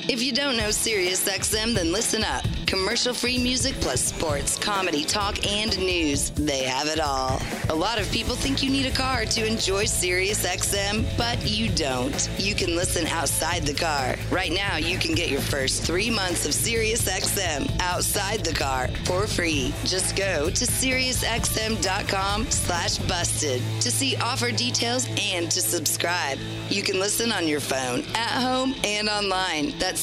If you don't know SiriusXM, then listen up. Commercial-free music plus sports, comedy, talk, and news. They have it all. A lot of people think you need a car to enjoy SiriusXM, but you don't. You can listen outside the car. Right now, you can get your first 3 months of SiriusXM outside the car for free. Just go to SiriusXM.com/busted to see offer details and to subscribe. You can listen on your phone, at home, and online. That's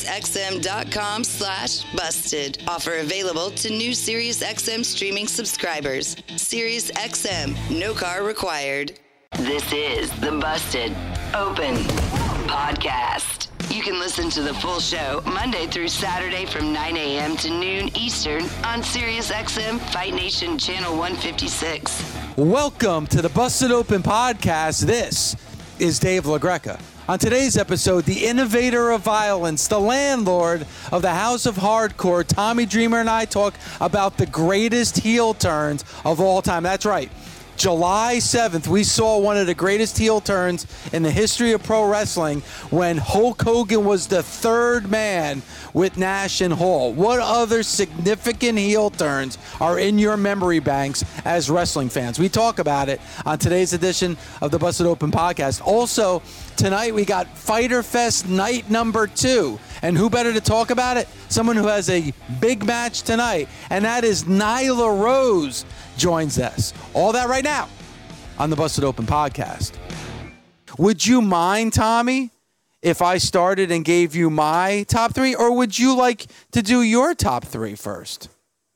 SiriusXM.com/busted. Offer available to new SiriusXM streaming subscribers. SiriusXM, no car required. This is the Busted Open Podcast. You can listen to the full show Monday through Saturday from 9 a.m. to noon Eastern on SiriusXM Fight Nation Channel 156. Welcome to the Busted Open Podcast. This is Dave LaGreca. On today's episode, the innovator of violence, the landlord of the House of Hardcore, Tommy Dreamer, and I talk about the greatest heel turns of all time. That's right. July 7th, we saw one of the greatest heel turns in the history of pro wrestling when Hulk Hogan was the third man with Nash and Hall. What other significant heel turns are in your memory banks as wrestling fans? We talk about it on today's edition of the Busted Open Podcast. Also, tonight we got Fyter Fest night number 2. And who better to talk about it? Someone who has a big match tonight, and that is Nyla Rose joins us. All that right now on the Busted Open Podcast. Would you mind, Tommy, if I started and gave you my top 3, or would you like to do your top 3 first?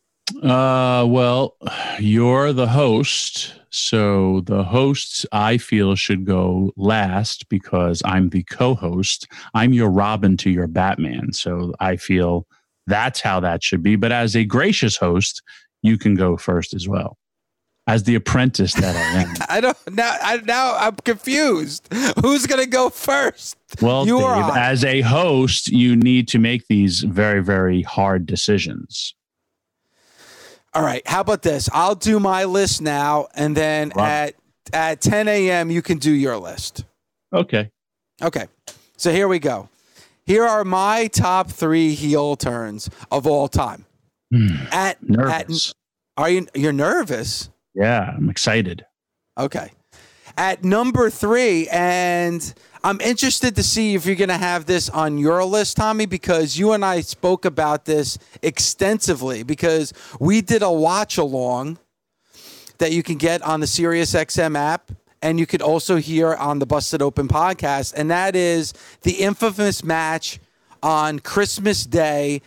Well, you're the host, so the hosts I feel should go last because I'm the co-host. I'm your Robin to your Batman, so I feel that's how that should be. But as a gracious host, you can go first as well. As the apprentice that I am. Now I'm confused. Who's going to go first? Well, Dave, as a host, you need to make these very, very hard decisions. All right. How about this? I'll do my list now, and then at 10 a.m. you can do your list. Okay. So here we go. Here are my top 3 heel turns of all time. Nervous. You're nervous? Yeah, I'm excited. Okay. At number 3, and I'm interested to see if you're going to have this on your list, Tommy, because you and I spoke about this extensively because we did a watch along that you can get on the SiriusXM app, and you could also hear on the Busted Open Podcast, and that is the infamous match on Christmas Day,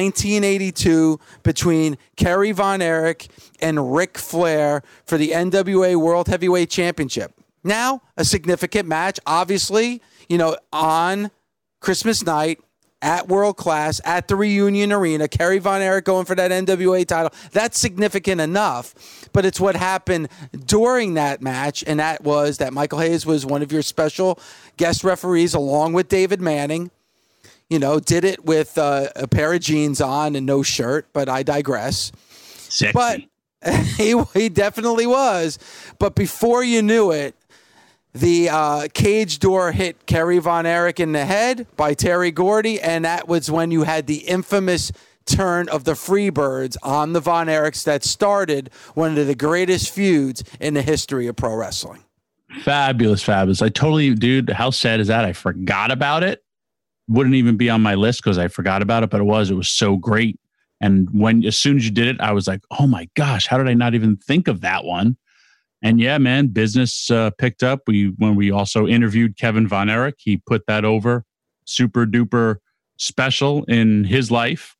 1982, between Kerry Von Erich and Ric Flair for the NWA World Heavyweight Championship. Now, a significant match, obviously, on Christmas night at World Class, at the Reunion Arena, Kerry Von Erich going for that NWA title. That's significant enough, but it's what happened during that match, and that was that Michael Hayes was one of your special guest referees along with David Manning. Did it with a pair of jeans on and no shirt, but I digress. Sexy. But he definitely was. But before you knew it, the cage door hit Kerry Von Erich in the head by Terry Gordy, and that was when you had the infamous turn of the Freebirds on the Von Erichs that started one of the greatest feuds in the history of pro wrestling. Fabulous. Dude, how sad is that? I forgot about it. Wouldn't even be on my list because I forgot about it, but it was so great. And as soon as you did it, I was like, oh my gosh, how did I not even think of that one? And yeah, man, business picked up. When we also interviewed Kevin Von Erich, he put that over super duper special in his life.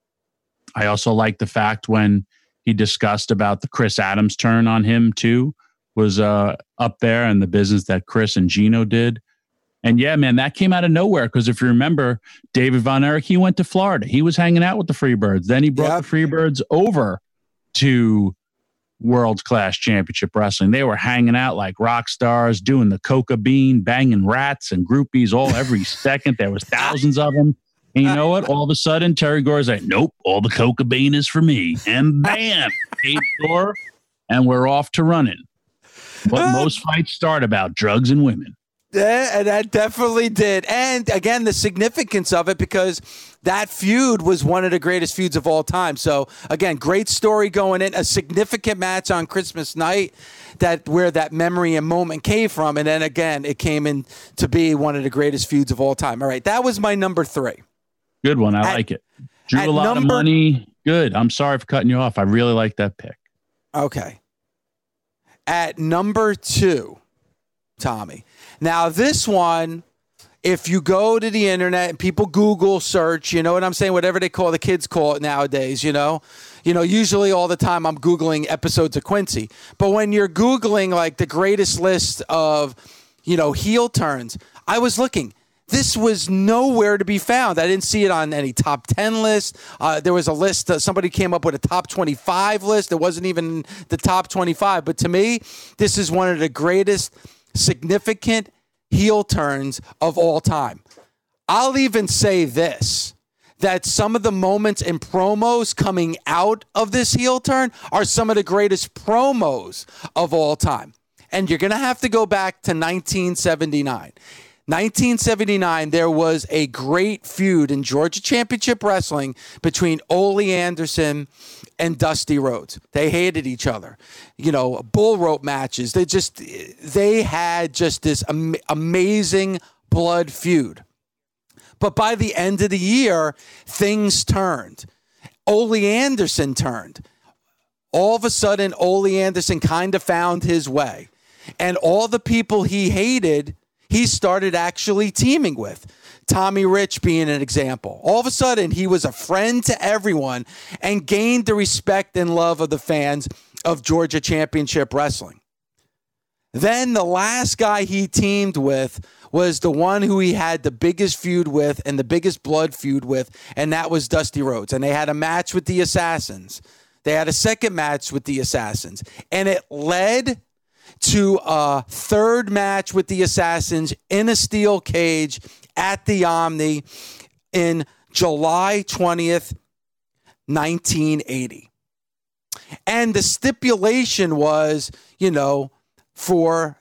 I also like the fact when he discussed about the Chris Adams turn on him too, was up there, and the business that Chris and Gino did. And yeah, man, that came out of nowhere because if you remember, David Von Erich, he went to Florida. He was hanging out with the Freebirds. Then he brought the Freebirds over to World Class Championship Wrestling. They were hanging out like rock stars, doing the coca bean, banging rats and groupies every second. There was thousands of them. And you know what? All of a sudden, Terry Gore's like, nope, all the coca bean is for me. And bam, cage door, and we're off to running. What most fights start about, drugs and women. Yeah, and that definitely did. And again, the significance of it, because that feud was one of the greatest feuds of all time. So again, great story going in, a significant match on Christmas night, where that memory and moment came from. And then again, it came in to be one of the greatest feuds of all time. All right, that was my number 3. Good one. I like it. Drew a lot of money. Good. I'm sorry for cutting you off. I really like that pick. Okay. At number 2, Tommy. Now, this one, if you go to the internet and people Google search, you know what I'm saying? Whatever the kids call it nowadays, usually all the time I'm Googling episodes of Quincy. But when you're Googling like the greatest list of, heel turns, I was looking. This was nowhere to be found. I didn't see it on any top 10 list. There was a list. Somebody came up with a top 25 list. It wasn't even the top 25. But to me, this is one of the greatest significant heel turns of all time. I'll even say this, that some of the moments in promos coming out of this heel turn are some of the greatest promos of all time. And you're going to have to go back to 1979. 1979, there was a great feud in Georgia Championship Wrestling between Ole Anderson and Dusty Rhodes. They hated each other. Bull rope matches. They had just this amazing blood feud. But by the end of the year, things turned. Ole Anderson turned. All of a sudden, Ole Anderson kind of found his way. And all the people he hated, he started actually teaming with. Tommy Rich being an example. All of a sudden, he was a friend to everyone and gained the respect and love of the fans of Georgia Championship Wrestling. Then the last guy he teamed with was the one who he had the biggest feud with and the biggest blood feud with, and that was Dusty Rhodes. And they had a match with the Assassins. They had a second match with the Assassins. And it led to a third match with the Assassins in a steel cage at the Omni in July 20th, 1980. And the stipulation was, for,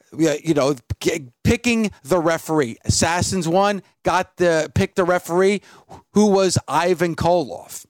picking the referee. Assassins won, picked the referee, who was Ivan Koloff.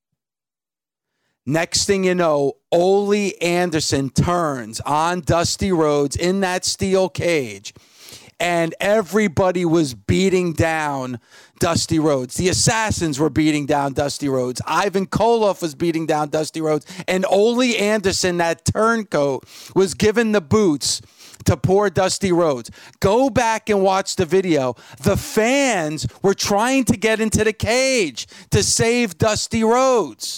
Next thing you know, Ole Anderson turns on Dusty Rhodes in that steel cage, and everybody was beating down Dusty Rhodes. The Assassins were beating down Dusty Rhodes. Ivan Koloff was beating down Dusty Rhodes, and Ole Anderson, that turncoat, was given the boots to poor Dusty Rhodes. Go back and watch the video. The fans were trying to get into the cage to save Dusty Rhodes.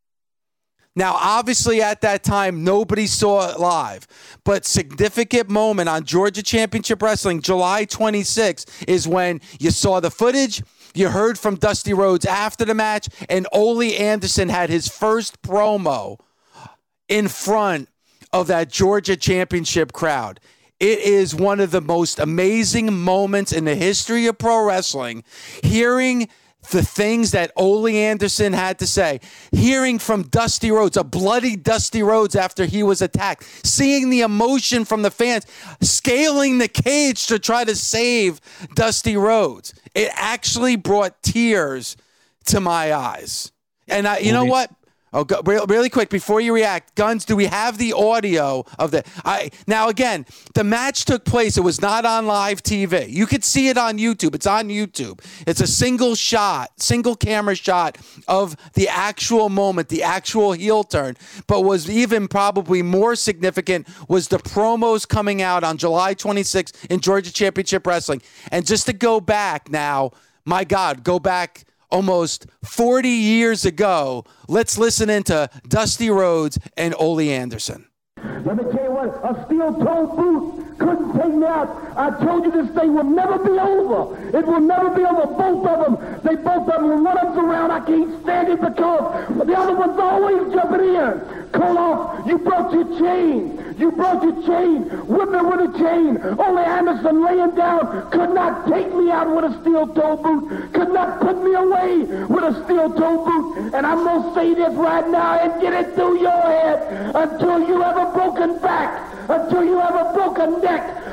Now, obviously, at that time, nobody saw it live. But significant moment on Georgia Championship Wrestling, July 26, is when you saw the footage, you heard from Dusty Rhodes after the match, and Ole Anderson had his first promo in front of that Georgia Championship crowd. It is one of the most amazing moments in the history of pro wrestling, hearing the things that Ole Anderson had to say, hearing from Dusty Rhodes, a bloody Dusty Rhodes after he was attacked, seeing the emotion from the fans, scaling the cage to try to save Dusty Rhodes. It actually brought tears to my eyes. And you know what? Oh, really quick, before you react, Guns, do we have the audio of the... Now, again, the match took place. It was not on live TV. You could see it on YouTube. It's on YouTube. It's a single camera shot of the actual moment, the actual heel turn. But was even probably more significant was the promos coming out on July 26th in Georgia Championship Wrestling. And just to go back now, my God, go back almost 40 years ago. Let's listen into Dusty Rhodes and Ole Anderson. Let me tell you what, a steel-toed boot couldn't take me out. I told you this thing will never be over. It will never be over. Both of them, both of them, when one of them's around, I can't stand it because the other one's always jumping in. Koloff, you brought your chain. You brought your chain. Whip me with a chain. Ole Anderson laying down could not take me out with a steel-toed boot. Could not put me away with a steel-toed boot. And I'm going to say this right now and get it through your head until you have a broken back, until you have a broken neck,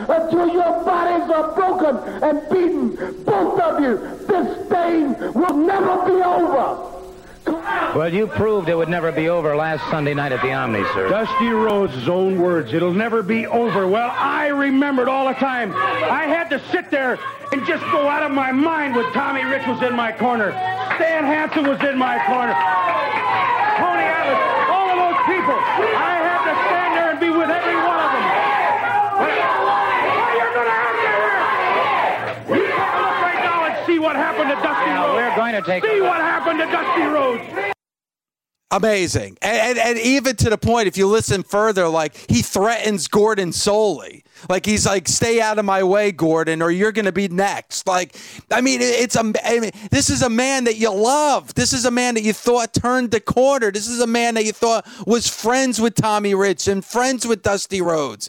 until your bodies are broken and beaten. Both of you, this thing will never be over. Well, you proved it would never be over last Sunday night at the Omni, sir. Dusty Rhodes' own words, it'll never be over. Well, I remembered all the time. I had to sit there and just go out of my mind when Tommy Rich was in my corner. Stan Hansen was in my corner. Tony Atlas, all of those people. I had to stand there and be with every one of them. Well, you're going to have to hear. You take a look right now and see what happened to Dusty Rhodes. We're going to take See what happened to Dusty Rhodes. Amazing. And even to the point, if you listen further, like he threatens Gordon Soley. Like he's like, stay out of my way, Gordon, or you're going to be next. Like, I mean, this is a man that you love. This is a man that you thought turned the corner. This is a man that you thought was friends with Tommy Rich and friends with Dusty Rhodes.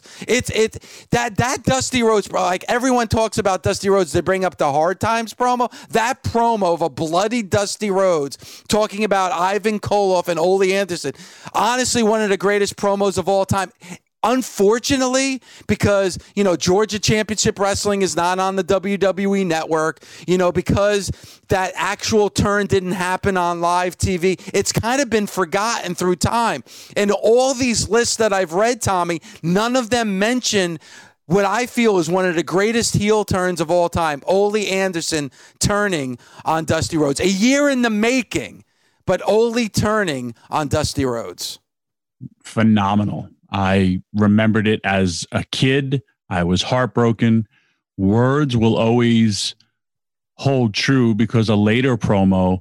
That Dusty Rhodes, bro, like everyone talks about Dusty Rhodes. They bring up the Hard Times promo. That promo of a bloody Dusty Rhodes talking about Ivan Koloff and Ole Anderson. Honestly, one of the greatest promos of all time. Unfortunately, because, Georgia Championship Wrestling is not on the WWE network, because that actual turn didn't happen on live TV, it's kind of been forgotten through time. And all these lists that I've read, Tommy, none of them mention what I feel is one of the greatest heel turns of all time, Ole Anderson turning on Dusty Rhodes. A year in the making, but Ole turning on Dusty Rhodes. Phenomenal. I remembered it as a kid. I was heartbroken. Words will always hold true because a later promo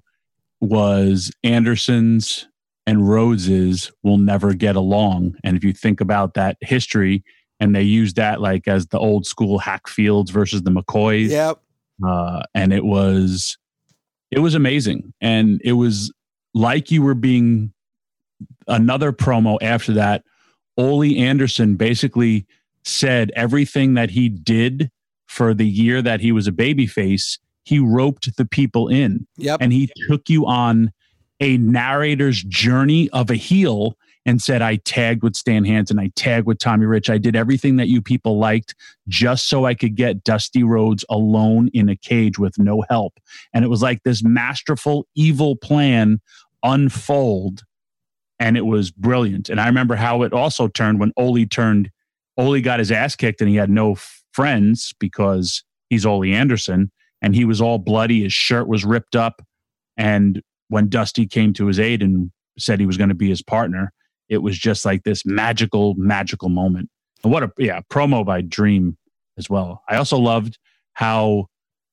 was Anderson's and Rhodes's will never get along. And if you think about that history, and they used that like as the old school Hackfields versus the McCoys. Yep. And it was amazing. And it was like you were being another promo after that. Ole Anderson basically said everything that he did for the year that he was a babyface, he roped the people in. Yep. And he took you on a narrator's journey of a heel and said, I tagged with Stan Hansen, I tagged with Tommy Rich, I did everything that you people liked just so I could get Dusty Rhodes alone in a cage with no help. And it was like this masterful, evil plan unfold. And it was brilliant. And I remember how it also turned when Ole got his ass kicked and he had no friends because he's Ole Anderson and he was all bloody. His shirt was ripped up. And when Dusty came to his aid and said he was going to be his partner, it was just like this magical, magical moment. And what a promo by Dream as well. I also loved how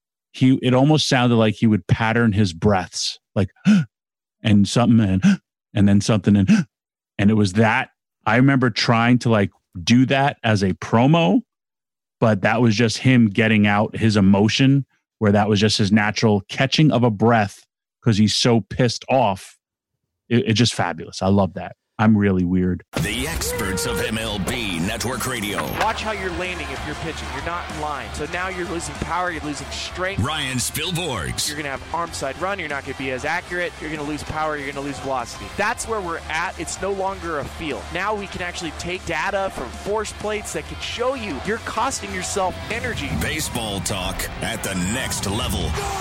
it almost sounded like he would pattern his breaths like, and something, and then something, and it was that. I remember trying to like do that as a promo, but that was just him getting out his emotion, where that was just his natural catching of a breath because he's so pissed off. It's just fabulous. I love that. I'm really weird. The experts of MLB Network Radio. Watch how you're landing if you're pitching. You're not in line. So now you're losing power, you're losing strength. Ryan Spielborgs. You're going to have arm side run. You're not going to be as accurate. You're going to lose power. You're going to lose velocity. That's where we're at. It's no longer a feel. Now we can actually take data from force plates that can show you you're costing yourself energy. Baseball talk at the next level.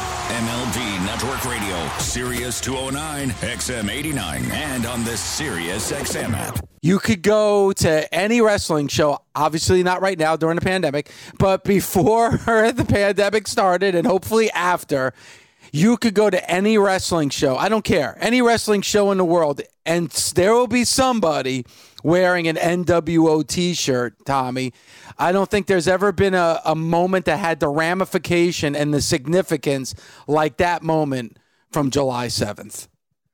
MLB Network Radio. Sirius 209, XM 89, and on the Sirius XM app. You could go to any wrestling show, obviously not right now during the pandemic, but before the pandemic started and hopefully after, you could go to any wrestling show. I don't care. Any wrestling show in the world, and there will be somebody wearing an NWO t-shirt, Tommy. I don't think there's ever been a moment that had the ramification and the significance like that moment from July 7th.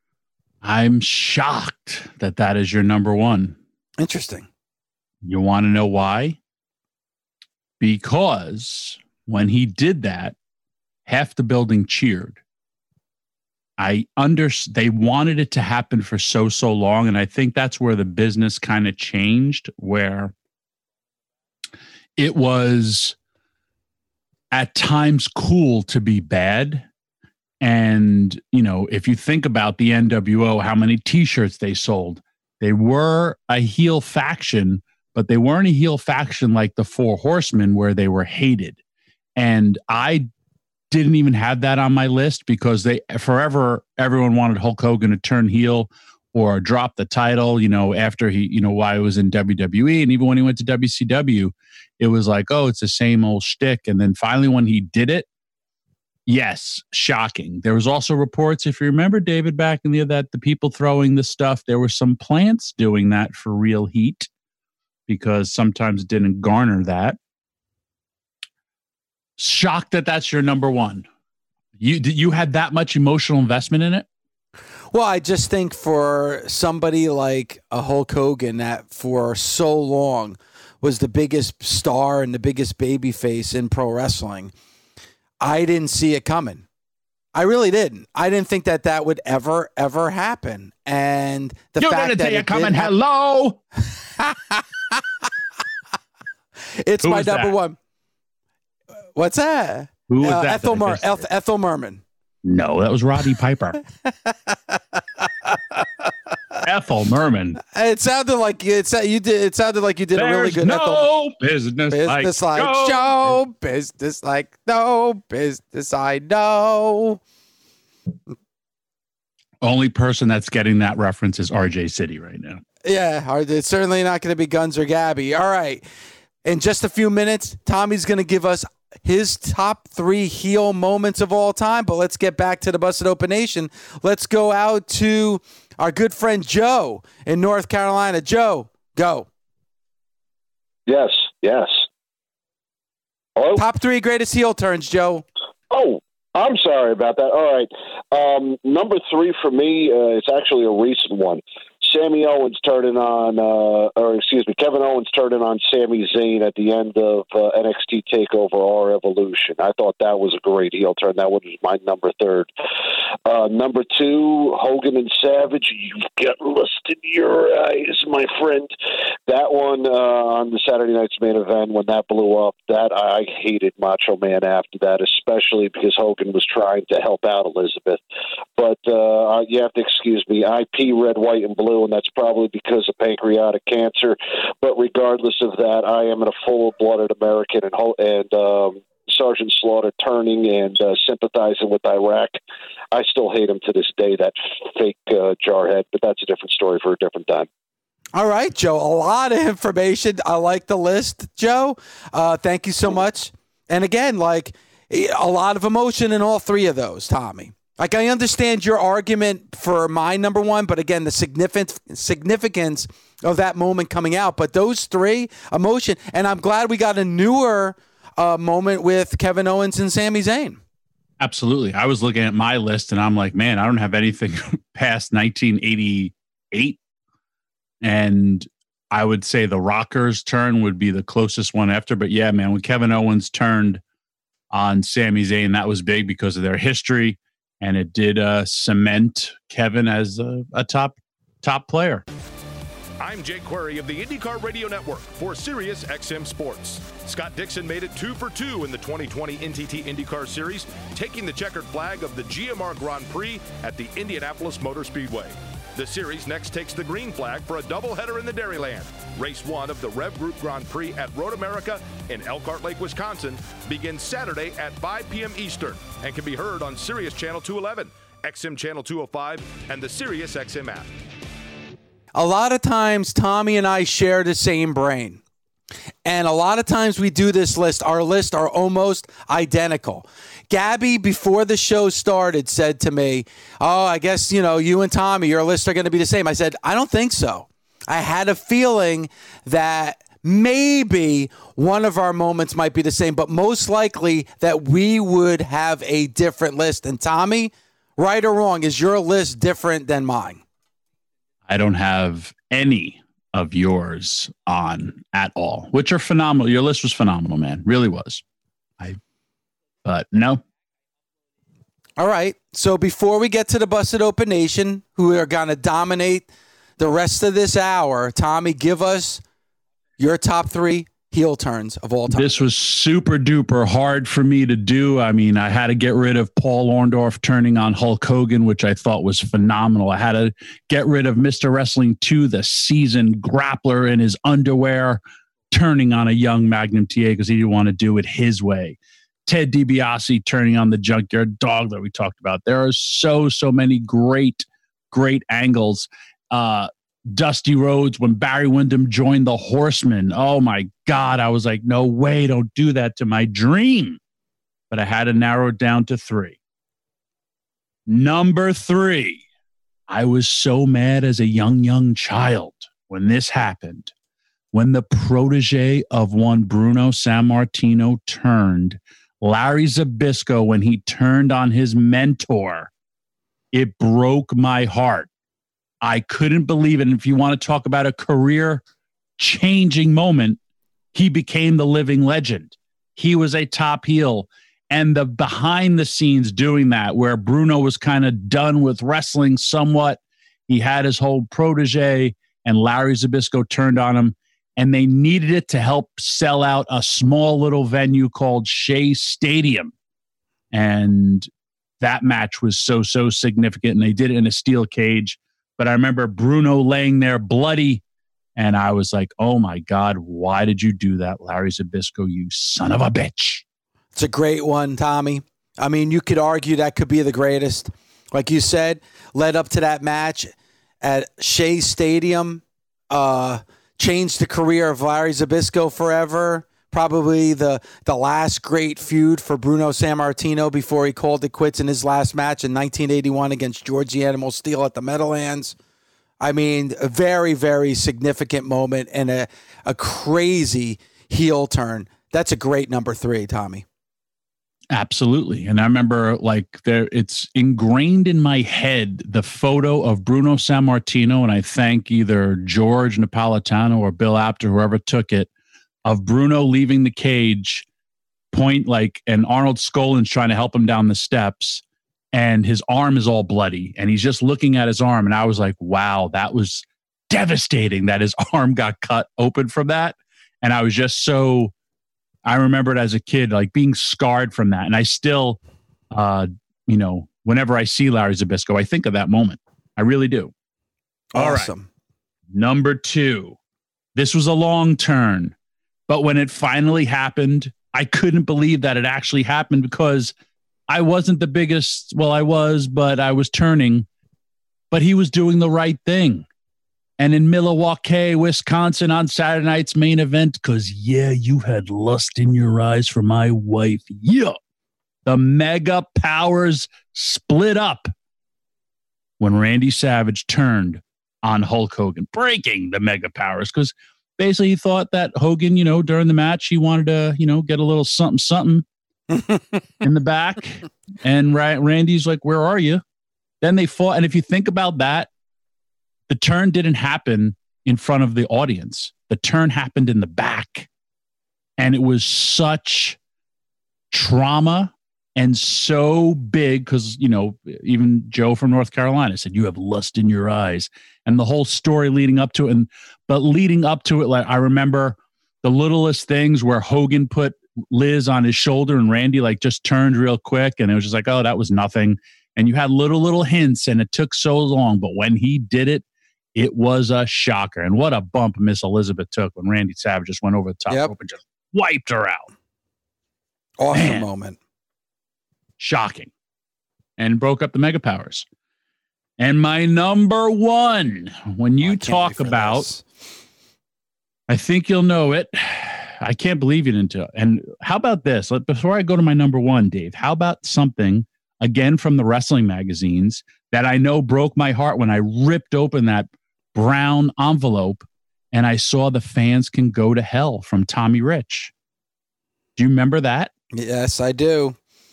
I'm shocked that is your number one. Interesting. You want to know why? Because when he did that, half the building cheered. They wanted it to happen for so long, and I think that's where the business kind of changed, where it was at times cool to be bad. And, if you think about the NWO, how many t-shirts they sold, they were a heel faction, but they weren't a heel faction like the Four Horsemen where they were hated. And I didn't even have that on my list because everyone wanted Hulk Hogan to turn heel or drop the title, after he, while he was in WWE. And even when he went to WCW, it was like, oh, it's the same old shtick. And then finally when he did it, yes, shocking. There was also reports, if you remember, David, back in the people throwing the stuff, there were some plants doing that for real heat because sometimes it didn't garner that. Shocked that that's your number one. You had that much emotional investment in it? Well, I just think for somebody like a Hulk Hogan that for so long was the biggest star and the biggest babyface in pro wrestling, I didn't see it coming. I really didn't. I didn't think that would ever fappen. And the you fact didn't that see it coming. Hello. It's my number one. What's that? Who was that? Ethel Merman. No, that was Roddy Piper. Ethel Merman. It sounded like you did. It sounded like you did a really good. Business like show business like no business. I know. Only person that's getting that reference is RJ City right now. Yeah, it's certainly not going to be Guns or Gabby. All right, in just a few minutes, Tommy's going to give us his top 3 heel moments of all time. But let's get back to the Busted Open Nation. Let's go out to our good friend Joe in North Carolina. Joe, go. Yes. Hello? Top 3 greatest heel turns, Joe. Oh, I'm sorry about that. All right. Number 3 for me, it's actually a recent one. Kevin Owens turning on Sami Zayn at the end of NXT TakeOver Our Evolution. I thought that was a great heel turn. That was my number 3. Number 2, Hogan and Savage. You've got lust in your eyes, my friend. That one on the Saturday night's main event, when that blew up, that I hated Macho Man after that, especially because Hogan was trying to help out Elizabeth. But you have to excuse me. I pee red, white, and blue, and that's probably because of pancreatic cancer. But regardless of that, I am a full-blooded American, and Sergeant Slaughter turning and sympathizing with Iraq. I still hate him to this day, that fake jarhead, but that's a different story for a different time. All right, Joe, a lot of information. I like the list, Joe. Thank you so much. And again, a lot of emotion in all 3 of those, Tommy. I understand your argument for my number 1, but again, the significance of that moment coming out. But those 3, emotion, and I'm glad we got a newer moment with Kevin Owens and Sami Zayn. Absolutely. I was looking at my list, and I'm like, man, I don't have anything past 1988. And I would say the Rockers' turn would be the closest one after. But yeah, man, when Kevin Owens turned on Sami Zayn, that was big because of their history. And it did cement Kevin as a top player. I'm Jake Query of the IndyCar Radio Network for Sirius XM Sports. Scott Dixon made it 2 for 2 in the 2020 NTT IndyCar Series, taking the checkered flag of the GMR Grand Prix at the Indianapolis Motor Speedway. The series next takes the green flag for a doubleheader in the Dairyland. Race 1 of the Rev Group Grand Prix at Road America in Elkhart Lake, Wisconsin begins Saturday at 5 p.m. Eastern and can be heard on Sirius Channel 211, XM Channel 205, and the Sirius XM app. A lot of times, Tommy and I share the same brain. And a lot of times we do this list. Our lists are almost identical. Gabby, before the show started, said to me, oh, I guess, you and Tommy, your lists are going to be the same. I said, I don't think so. I had a feeling that maybe one of our moments might be the same, but most likely that we would have a different list. And Tommy, right or wrong, is your list different than mine? I don't have any of yours on at all, which are phenomenal. Your list was phenomenal, man. Really was. But no. All right. So before we get to the Busted Open Nation, who are going to dominate the rest of this hour, Tommy, give us your top 3 heel turns of all time. This was super duper hard for me to do. I mean, I had to get rid of Paul Orndorff turning on Hulk Hogan, which I thought was phenomenal. I had to get rid of Mr. Wrestling 2, the seasoned grappler in his underwear, turning on a young Magnum TA because he didn't want to do it his way. Ted DiBiase turning on the Junkyard Dog that we talked about. There are so many great angles. Dusty Rhodes, when Barry Windham joined the Horsemen. Oh my God. I was like, no way, don't do that to my dream. But I had to narrow it down to 3. Number 3. I was so mad as a young child when this happened. When the protege of one Bruno Sammartino turned, Larry Zbyszko, when he turned on his mentor, it broke my heart. I couldn't believe it. And if you want to talk about a career-changing moment, he became the living legend. He was a top heel. And the behind the scenes doing that, where Bruno was kind of done with wrestling somewhat, he had his whole protege, and Larry Zbyszko turned on him, and they needed it to help sell out a small little venue called Shea Stadium. And that match was so significant, and they did it in a steel cage. But I remember Bruno laying there bloody, and I was like, oh, my God, why did you do that, Larry Zbyszko, you son of a bitch? It's a great one, Tommy. I mean, you could argue that could be the greatest. Like you said, led up to that match at Shea Stadium, changed the career of Larry Zbyszko forever. Probably the last great feud for Bruno Sammartino before he called it quits in his last match in 1981 against George the Animal Steele at the Meadowlands. I mean, a very, very significant moment and a crazy heel turn. That's a great number 3, Tommy. Absolutely. And I remember it's ingrained in my head, the photo of Bruno Sammartino, and I thank either George Napolitano or Bill Apter, whoever took it, of Bruno leaving the cage, and Arnold Skolin's trying to help him down the steps, and his arm is all bloody, and he's just looking at his arm, and I was like, wow, that was devastating that his arm got cut open from that. And I was just I remember it as a kid, like being scarred from that. And I still, whenever I see Larry Zbyszko, I think of that moment. I really do. Awesome. All right. Number 2. This was a long turn, but when it finally happened, I couldn't believe that it actually happened because I wasn't the biggest. Well, I was, but I was turning, but he was doing the right thing. And in Milwaukee, Wisconsin on Saturday night's main event, because, you had lust in your eyes for my wife. Yeah. The Mega Powers split up when Randy Savage turned on Hulk Hogan, breaking the Mega Powers, because basically he thought that Hogan, during the match, he wanted to, get a little something in the back. And Randy's like, where are you? Then they fought. And if you think about that, the turn didn't happen in front of the audience. The turn happened in the back. And it was such trauma and so big because, even Joe from North Carolina said, you have lust in your eyes. And the whole story leading up to it. But leading up to it, like I remember the littlest things where Hogan put Liz on his shoulder and Randy just turned real quick. And it was just like, oh, that was nothing. And you had little hints and it took so long. But when he did it, it was a shocker. And what a bump Miss Elizabeth took when Randy Savage just went over the top rope and just wiped her out. Awesome moment. Shocking. And broke up the Mega Powers. And my number 1, when you talk about, this. I think you'll know it. I can't believe you didn't do it. And how about this? Before I go to my number 1, Dave, how about something, again, from the wrestling magazines that I know broke my heart when I ripped open that brown envelope and I saw The Fans Can Go to Hell from Tommy Rich. Do you remember that? Yes, I do.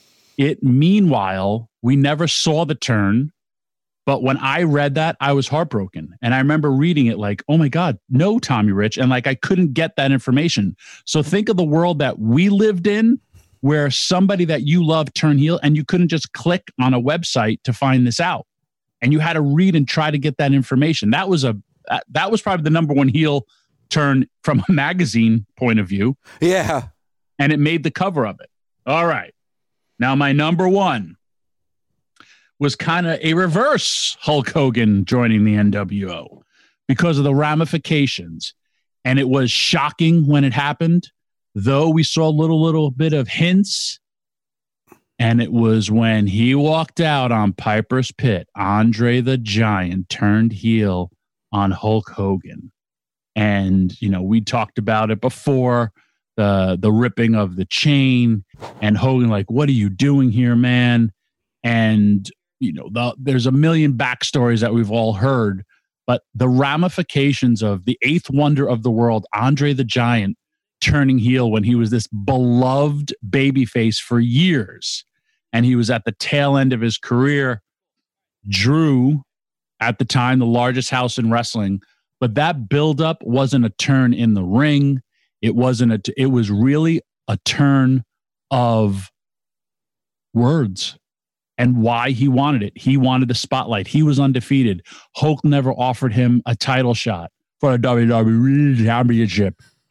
Meanwhile, we never saw the turn, but when I read that, I was heartbroken. And I remember reading it like, oh my God, no, Tommy Rich. And I couldn't get that information. So think of the world that we lived in where somebody that you love turned heel and you couldn't just click on a website to find this out. And you had to read and try to get that information. That was probably the number 1 heel turn from a magazine point of view. Yeah. And it made the cover of it. All right. Now, my number one was kind of a reverse Hulk Hogan joining the NWO because of the ramifications. And it was shocking when it happened, though we saw a little bit of hints. And it was when he walked out on Piper's Pit, Andre the Giant turned heel on Hulk Hogan. And, you know, we talked about it before, the ripping of the chain and Hogan like, what are you doing here, man? And, you know, there's a million backstories that we've all heard, but the ramifications of the eighth wonder of the world, Andre the Giant, turning heel when he was this beloved babyface for years. And he was at the tail end of his career, drew at the time the largest house in wrestling, but that buildup wasn't a turn in the ring. It was really a turn of words and why he wanted it. He wanted the spotlight. He was undefeated. Hulk never offered him a title shot for a WWE Championship.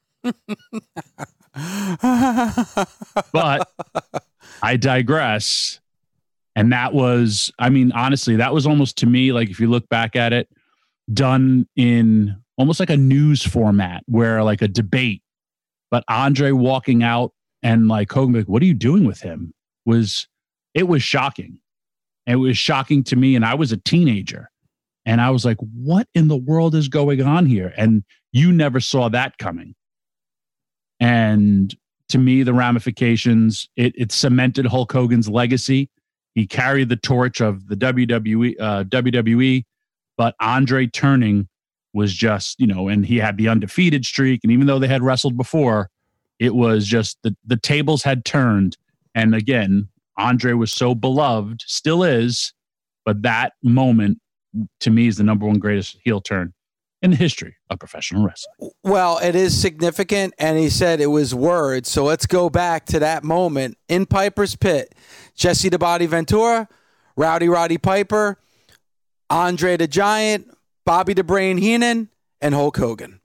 But I digress. And that was, I mean, honestly, that was almost to me, like if you look back at it, done in almost like a news format where like a debate, but Andre walking out and like Hogan, like, what are you doing with him? It was shocking. It was shocking to me. And I was a teenager and I was like, what in the world is going on here? And you never saw that coming. And to me, the ramifications, it cemented Hulk Hogan's legacy. He carried the torch of the WWE, but Andre turning was just, you know, and he had the undefeated streak. And even though they had wrestled before, it was just the tables had turned. And again, Andre was so beloved, still is, but that moment to me is the number one greatest heel turn in the history of professional wrestling. Well, it is significant, and he said it was words. So let's go back to that moment in Piper's Pit. Jesse the Body Ventura, Rowdy Roddy Piper, Andre the Giant, Bobby the Brain Heenan, and Hulk Hogan.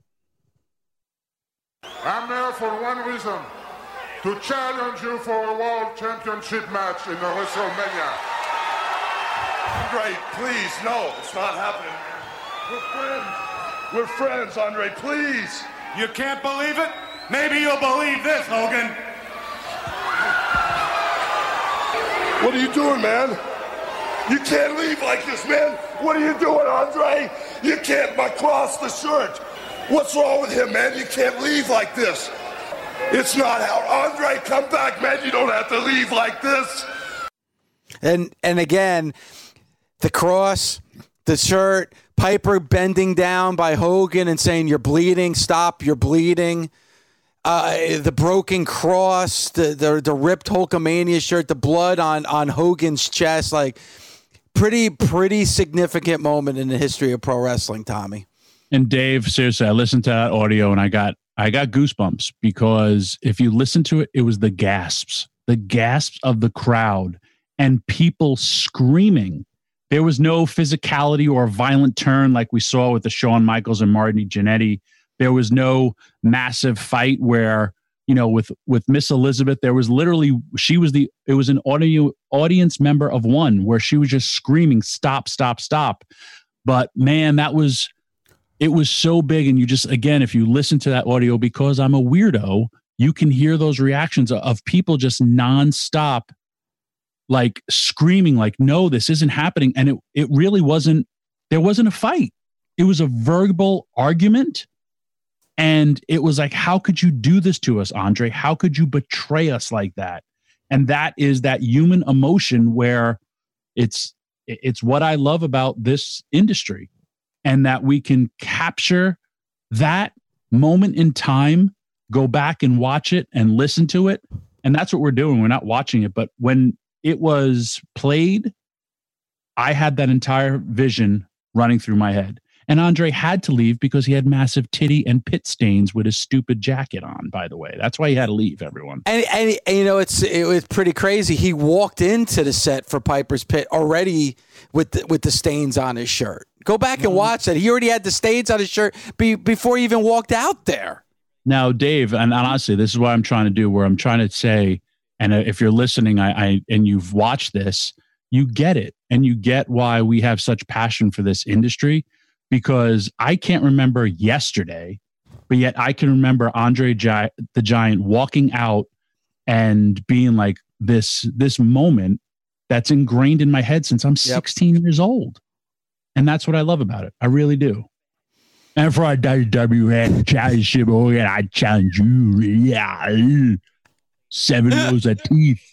I'm there for one reason, to challenge you for a world championship match in the WrestleMania. Andre, please, no, it's not happening. We're friends. We're friends, Andre, please. You can't believe it? Maybe you'll believe this, Hogan. What are you doing, man? You can't leave like this, man. What are you doing, Andre? You can't cross the shirt. What's wrong with him, man? You can't leave like this. It's not how. Andre, come back, man. You don't have to leave like this. And again, the cross, the shirt, Piper bending down by Hogan and saying, you're bleeding, stop, you're bleeding. The broken cross, the ripped Hulkamania shirt, the blood on Hogan's chest, like pretty significant moment in the history of pro wrestling, Tommy. And Dave, seriously, I listened to that audio and I got goosebumps because if you listen to it, it was the gasps of the crowd and people screaming. There was no physicality or violent turn like we saw with the Shawn Michaels and Marty Jannetty. There was no massive fight where, you know, with Miss Elizabeth, there was literally, it was an audience member of one where she was just screaming, stop, stop, stop. But man, it was so big. And you just, again, if you listen to that audio, because I'm a weirdo, you can hear those reactions of people just nonstop, like screaming, like, no, this isn't happening. And it really wasn't, there wasn't a fight. It was a verbal argument. And it was like, how could you do this to us, Andre? How could you betray us like that? And that is that human emotion where it's what I love about this industry, and that we can capture that moment in time, go back and watch it and listen to it. And that's what we're doing. We're not watching it, but when it was played, I had that entire vision running through my head. And Andre had to leave because he had massive titty and pit stains with his stupid jacket on, by the way. That's why he had to leave, everyone. And you know, it was pretty crazy. He walked into the set for Piper's Pit already with the stains on his shirt. Go back and watch that. He already had the stains on his shirt before he even walked out there. Now, Dave, and honestly, this is what I'm trying to do, where I'm trying to say, and if you're listening, and you've watched this, you get it. And you get why we have such passion for this industry, because I can't remember yesterday, but yet I can remember Andre the Giant walking out and being like this moment that's ingrained in my head since I'm 16 years old. And that's what I love about it. I really do. And for a WWE championship, I challenge you. Yeah. 7 rows of teeth.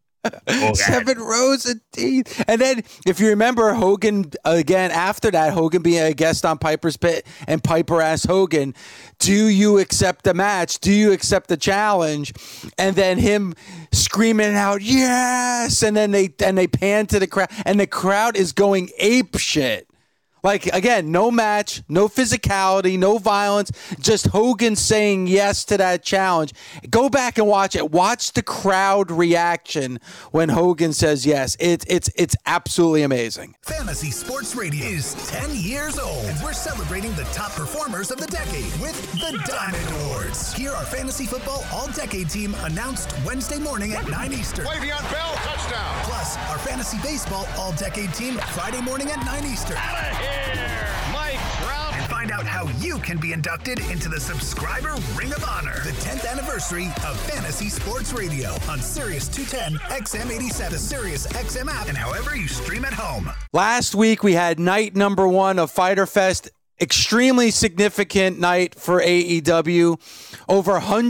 7 rows of teeth. And then, if you remember, Hogan, again, after that, Hogan being a guest on Piper's Pit, and Piper asked Hogan, do you accept the match? Do you accept the challenge? And then him screaming out, yes! And then they pan to the crowd, and the crowd is going ape shit. Like, again, no match, no physicality, no violence, just Hogan saying yes to that challenge. Go back and watch it. Watch the crowd reaction when Hogan says yes. It's absolutely amazing. Fantasy Sports Radio is 10 years old, and we're celebrating the top performers of the decade with the Diamond Awards. Here, our fantasy football all-decade team announced Wednesday morning at 9 Eastern. Le'Veon Bell, touchdown. Plus, our fantasy baseball all-decade team Friday morning at 9 Eastern. Mike Trout. And find out how you can be inducted into the Subscriber Ring of Honor. The 10th anniversary of Fantasy Sports Radio on Sirius 210, XM87, the Sirius XM app, and however you stream at home. Last week, we had night number 1 of Fyter Fest. Extremely significant night for AEW. Over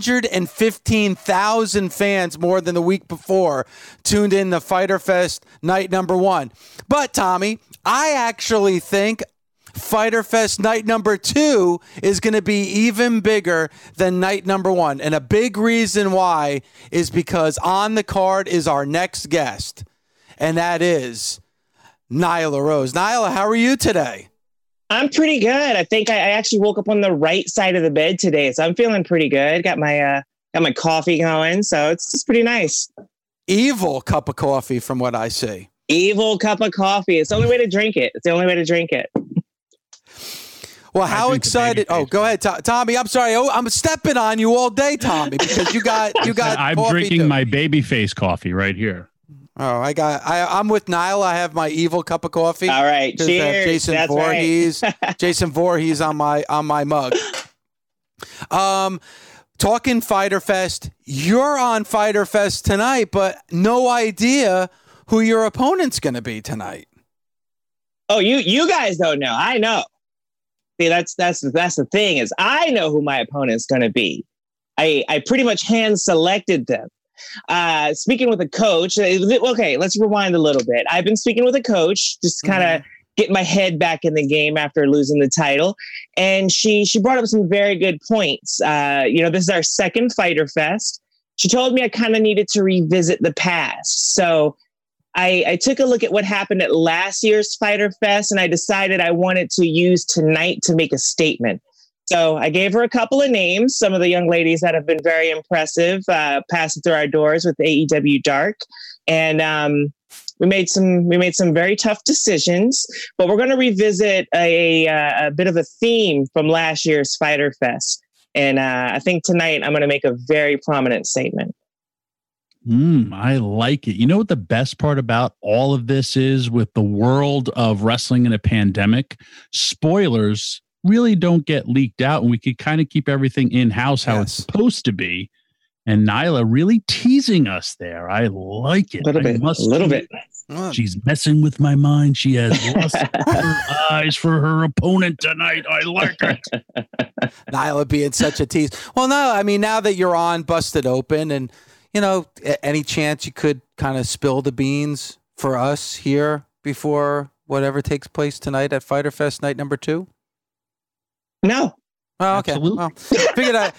115,000 fans, more than the week before, tuned in to Fyter Fest night number 1. But, Tommy, I actually think Fyter Fest night number 2 is going to be even bigger than night number 1. And a big reason why is because on the card is our next guest, and that is Nyla Rose. Nyla, how are you today? I'm pretty good. I think I actually woke up on the right side of the bed today, so I'm feeling pretty good. Got my coffee going, so it's pretty nice. Evil cup of coffee, from what I see. Evil cup of coffee. It's the only way to drink it. Well, how excited? Oh, go ahead, Tommy. I'm sorry. Oh, I'm stepping on you all day, Tommy, because you got. I'm drinking my Babyface coffee right here. Oh, I'm with Nyla. I have my evil cup of coffee. All right, cheers. Jason Voorhees. Right. Jason Voorhees on my mug. Talking Fyter Fest. You're on Fyter Fest tonight, but no idea who your opponent's going to be tonight. Oh, you guys don't know. I know. See, that's the thing, is I know who my opponent's going to be. I pretty much hand selected them. Speaking with a coach, okay, let's rewind a little bit. I've been speaking with a coach, just kind of get my head back in the game after losing the title. And she brought up some very good points. This is our second Fyter Fest. She told me I kind of needed to revisit the past. So I took a look at what happened at last year's Fyter Fest, and I decided I wanted to use tonight to make a statement. So I gave her a couple of names, some of the young ladies that have been very impressive, passing through our doors with AEW Dark. And we made some very tough decisions, but we're going to revisit a bit of a theme from last year's Fyter Fest. And I think tonight I'm going to make a very prominent statement. I like it. You know what the best part about all of this is with the world of wrestling in a pandemic? Spoilers really don't get leaked out, and we could kind of keep everything in-house how it's supposed to be. And Nyla really teasing us there. I like it. A little bit. She's messing with my mind. She has lost her eyes for her opponent tonight. I like it. Nyla being such a tease. Well, Nyla, I mean, now that you're on Busted Open, and, any chance you could kind of spill the beans for us here before whatever takes place tonight at Fyter Fest night number 2? No. Oh, okay. Absolutely. Well, figured I'd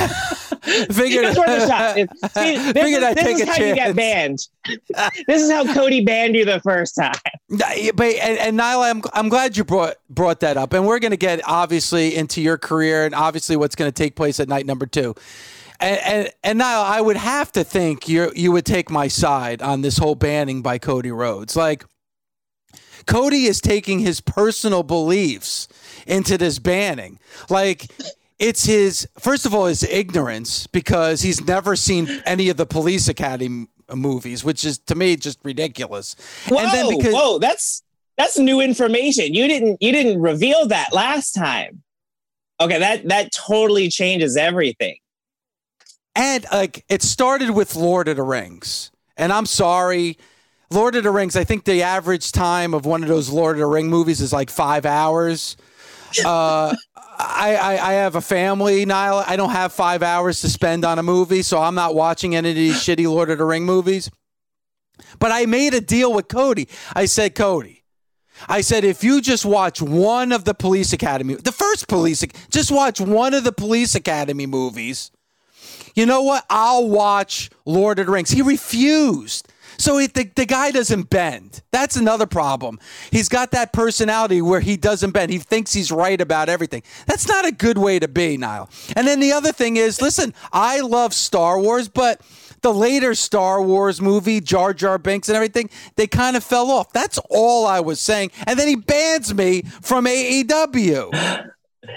take a chance. You got banned. This is how Cody banned you the first time. But and Nyla, I'm glad you brought that up, and we're going to get obviously into your career and obviously what's going to take place at night number 2. And Nyla, I would have to think you would take my side on this whole banning by Cody Rhodes. Like, Cody is taking his personal beliefs into this banning. Like, it's his, first of all, his ignorance, because he's never seen any of the Police Academy movies, which is, to me, just ridiculous. Whoa, and then because, whoa, that's new information. You didn't reveal that last time. Okay, that totally changes everything. And like, it started with Lord of the Rings. And I'm sorry, Lord of the Rings, I think the average time of one of those Lord of the Ring movies is like 5 hours. I have a family, Nyla. I don't have 5 hours to spend on a movie, so I'm not watching any of these shitty Lord of the Ring movies. But I made a deal with Cody. I said, Cody, if you just watch one of the Police Academy, just watch one of the Police Academy movies, you know what? I'll watch Lord of the Rings. He refused. So the guy doesn't bend. That's another problem. He's got that personality where he doesn't bend. He thinks he's right about everything. That's not a good way to be, Niall. And then the other thing is, listen, I love Star Wars, but the later Star Wars movie, Jar Jar Binks and everything, they kind of fell off. That's all I was saying. And then he bans me from AEW.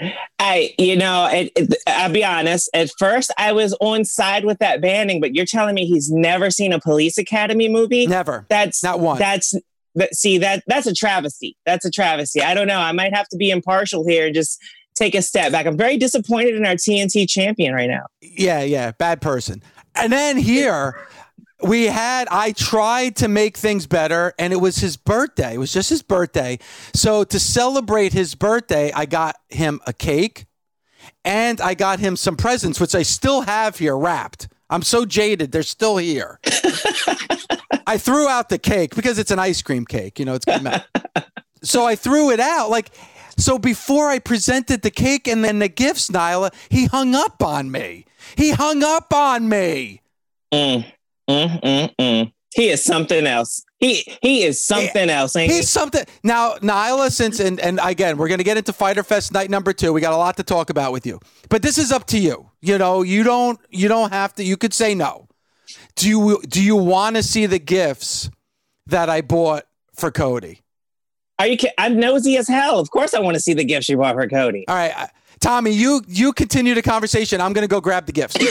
I'll be honest. At first, I was on side with that banning, but you're telling me he's never seen a Police Academy movie? Never. That's not one. That's a travesty. That's a travesty. I don't know. I might have to be impartial here and just take a step back. I'm very disappointed in our TNT champion right now. Yeah. Bad person. And then here I tried to make things better, and it was his birthday. It was just his birthday. So to celebrate his birthday, I got him a cake, and I got him some presents, which I still have here wrapped. I'm so jaded. They're still here. I threw out the cake because it's an ice cream cake. You know, it's good. So I threw it out. So before I presented the cake and then the gifts, Nyla, he hung up on me. He is something else. He is something else. He's something. Now, Nyla, and again, we're going to get into Fyter Fest night number 2. We got a lot to talk about with you, but this is up to you. You know, you don't have to. You could say no. Do you want to see the gifts that I bought for Cody? Are you kidding? I'm nosy as hell. Of course, I want to see the gifts you bought for Cody. All right, Tommy, you continue the conversation. I'm going to go grab the gifts.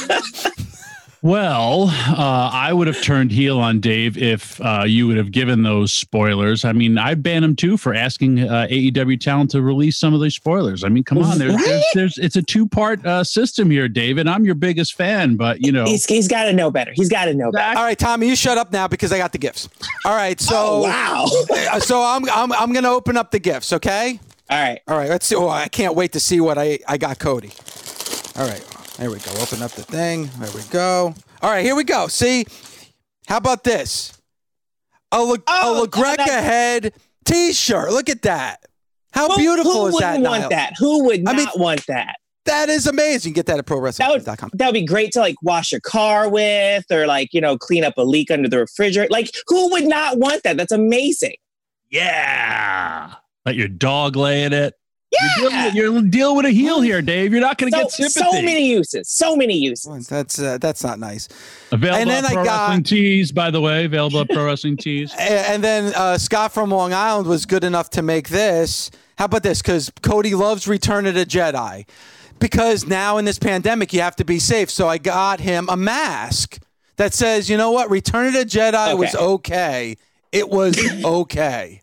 Well, I would have turned heel on Dave if you would have given those spoilers. I mean, I banned him too for asking AEW talent to release some of these spoilers. I mean, come on, there's it's a 2-part system here, David. I'm your biggest fan, but you know he's got to know better. He's got to know better. All right, Tommy, you shut up now because I got the gifts. All right, so wow. So I'm gonna open up the gifts. Okay. All right. Let's see. Oh, I can't wait to see what I got Cody. All right. There we go. Open up the thing. There we go. All right, here we go. See, how about this? A LaGreca head T-shirt. Look at that. How beautiful is that? Who wouldn't want that? Who would not want that? That is amazing. Get that at ProWrestling.com. That would be great to wash your car with, or clean up a leak under the refrigerator. Who would not want that? That's amazing. Yeah. Let your dog lay in it. Yeah. You're dealing with a heel here, Dave. You're not going to get sympathy. So many uses. That's not nice. Available at Pro Wrestling Tees, by the way. Available at Pro Wrestling Tees. And then Scott from Long Island was good enough to make this. How about this? Because Cody loves Return of the Jedi. Because now in this pandemic, you have to be safe. So I got him a mask that says, you know what? Return of the Jedi was okay. It was okay.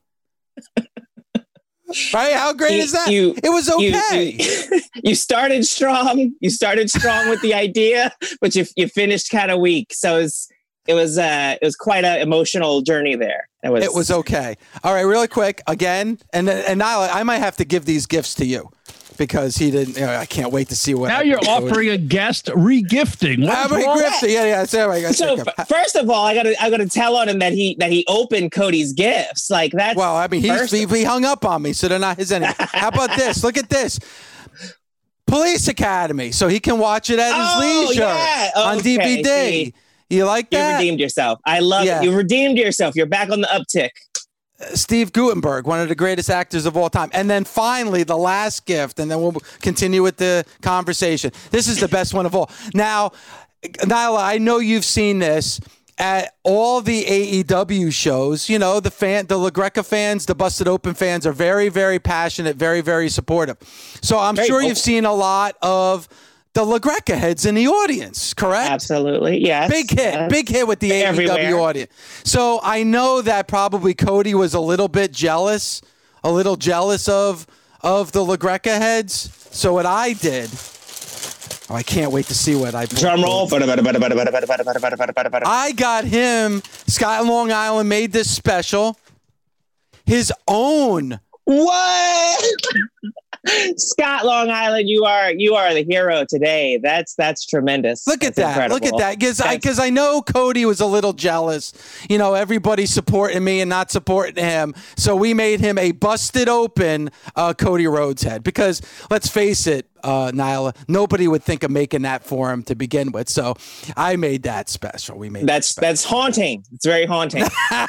Right? How great is that? It was okay. You started strong. You started strong with the idea, but you finished kind of weak. So it was quite an emotional journey there. It was okay. All right, really quick again, and Nyla, I might have to give these gifts to you because he didn't. I can't wait to see what. Now you're offering a guest re-gifting. Re-gifting. Yeah. So first of all, I gotta tell on him that he opened Cody's gifts. That's well. I mean, he hung up on me, so they're not his anymore. How about this? Look at this. Police Academy, so he can watch it at his leisure on DVD. See, you like that? You redeemed yourself. I love it. You redeemed yourself. You're back on the uptick. Steve Guttenberg, one of the greatest actors of all time. And then finally, the last gift, and then we'll continue with the conversation. This is the best one of all. Now, Nyla, I know you've seen this. at all the AEW shows, you know, the LaGreca fans, the Busted Open fans are very, very passionate, very, very supportive. So I'm sure you've seen a lot of the LaGreca heads in the audience, correct? Absolutely, yes. Big hit with the AEW audience. So I know that probably Cody was a little jealous of the LaGreca heads. So what I did, I can't wait to see what I did. Drum roll. I got him, Scott in Long Island made this special, his own. What? Scott Long Island, you are the hero today. That's tremendous. Look at That's that. incredible. Look at that. Because I know Cody was a little jealous. You know, everybody supporting me and not supporting him. So we made him a Busted Open Cody Rhodes head. Because let's face it, Nyla, nobody would think of making that for him to begin with. So I made that special. We made that's haunting. It's very haunting.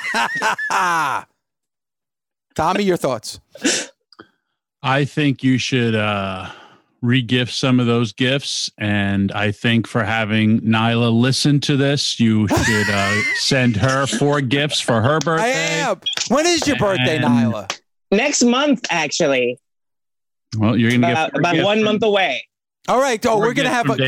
Tommy, your thoughts? I think you should re-gift some of those gifts. And I think for having Nyla listen to this, you should send her 4 gifts for her birthday. I am. When is your birthday, Nyla? Next month, actually. Well, you're going to get about 1 month away. All right. Oh, we're going to have can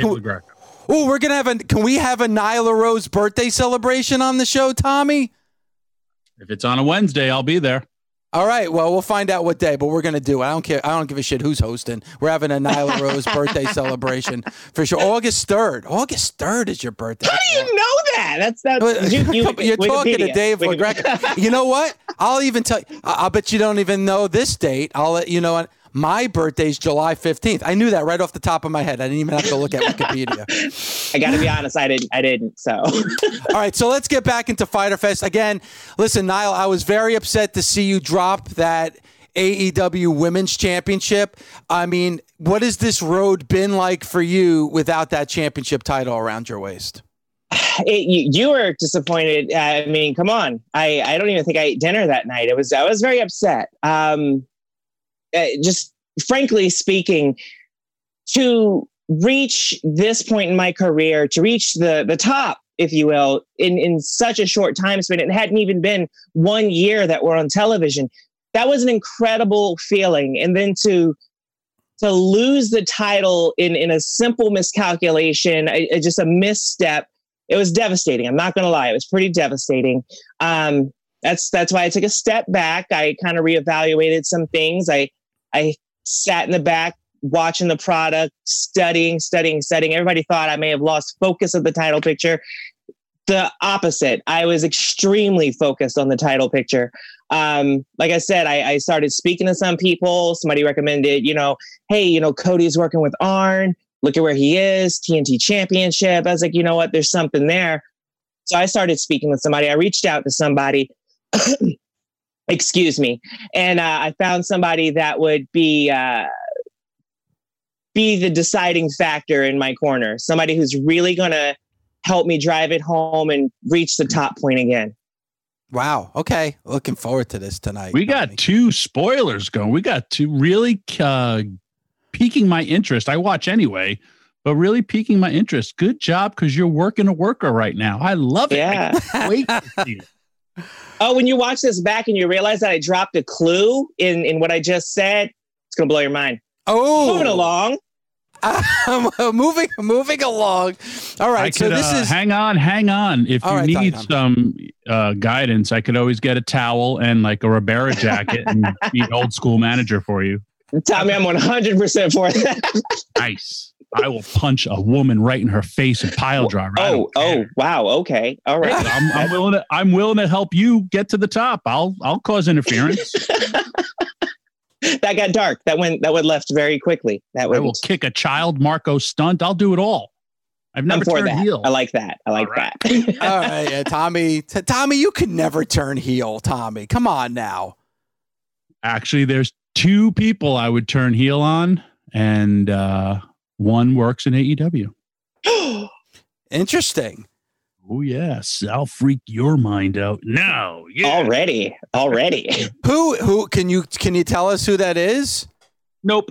we have a Nyla Rose birthday celebration on the show, Tommy? If it's on a Wednesday, I'll be there. All right. Well, we'll find out what day, but we're going to do it. I don't care. I don't give a shit who's hosting. We're having a Nyla Rose birthday celebration for sure. August 3rd. August 3rd is your birthday. How do you know that? That's You're talking to Dave LaGreca. You know what? I'll even tell you. I'll bet you don't even know this date. I'll let you know what. My birthday's July 15th. I knew that right off the top of my head. I didn't even have to look at Wikipedia. I got to be honest. I didn't. So, all right. So let's get back into Fyter Fest again. Listen, Niall, I was very upset to see you drop that AEW Women's Championship. I mean, what has this road been like for you without that championship title around your waist? You were disappointed. I mean, come on. I don't even think I ate dinner that night. I was very upset. Just frankly speaking, to reach this point in my career, to reach the top, if you will, in such a short time span, it hadn't even been 1 year that we're on television. That was an incredible feeling. And then to lose the title in a simple miscalculation, just a misstep, it was devastating. I'm not going to lie. It was pretty devastating. That's why I took a step back. I kind of reevaluated some things. I sat in the back watching the product, studying. Everybody thought I may have lost focus of the title picture. The opposite. I was extremely focused on the title picture. Like I said, I started speaking to some people. Somebody recommended, hey, Cody's working with Arn. Look at where he is, TNT Championship. I was like, you know what? There's something there. So I started speaking with somebody. I reached out to somebody. Excuse me. And I found somebody that would be the deciding factor in my corner. Somebody who's really going to help me drive it home and reach the top point again. Wow. Okay. Looking forward to this tonight. We got 2 spoilers going. We got 2 really piquing my interest. I watch anyway, but really piquing my interest. Good job, because you're working a worker right now. I love it. Yeah. I can't wait to see it. Oh, when you watch this back and you realize that I dropped a clue in what I just said, it's going to blow your mind. Oh, moving along. Moving along. All right. So this is hang on. If you need some guidance, I could always get a towel and like a Ribera jacket and be an old school manager for you. Tommy, I'm 100% for that. Nice. I will punch a woman right in her face and pile drive. Oh, wow. Okay. All right. I'm willing to help you get to the top. I'll cause interference. That got dark. That went left very quickly. I will kick a child Marco stunt. I'll do it all. I've never turned heel. I like that. All right, yeah, Tommy. Tommy, you could never turn heel. Tommy, come on now. Actually, there's 2 people I would turn heel on, and one works in AEW. Interesting. Oh yes, I'll freak your mind out now. Yeah. Already. Who can you tell us who that is? Nope.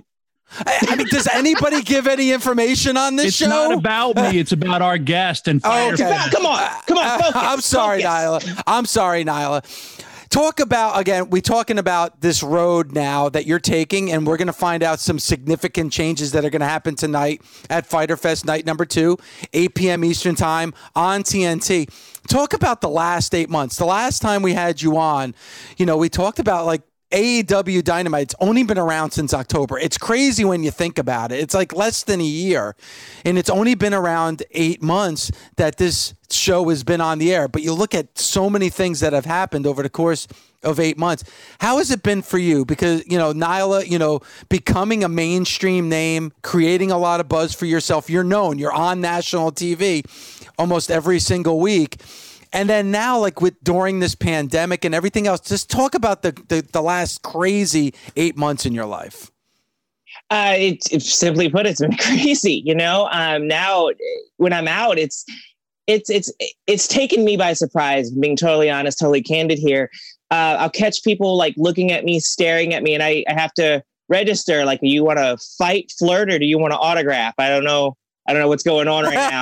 I mean, does anybody give any information on this show? It's not about me. It's about our guest and Fire. Okay. Come on. Focus, I'm sorry, Nyla. Talk about, again, we're talking about this road now that you're taking, and we're going to find out some significant changes that are going to happen tonight at Fyter Fest night number 2, 8 p.m. Eastern time on TNT. Talk about the last 8 months. The last time we had you on, we talked about like AEW Dynamite. It's only been around since October. It's crazy when you think about it. It's like less than a year, and it's only been around 8 months that this show has been on the air. But you look at so many things that have happened over the course of 8 months. How has it been for you? Because, Nyla, becoming a mainstream name, creating a lot of buzz for yourself. You're known. You're on national TV almost every single week. And then now, like during this pandemic and everything else, just talk about the last crazy 8 months in your life. It simply put, it's been crazy. Now when I'm out, it's taken me by surprise. Being totally honest, totally candid here. I'll catch people like looking at me, staring at me, and I have to register. Like, you want to fight, flirt, or do you want to autograph? I don't know what's going on right now.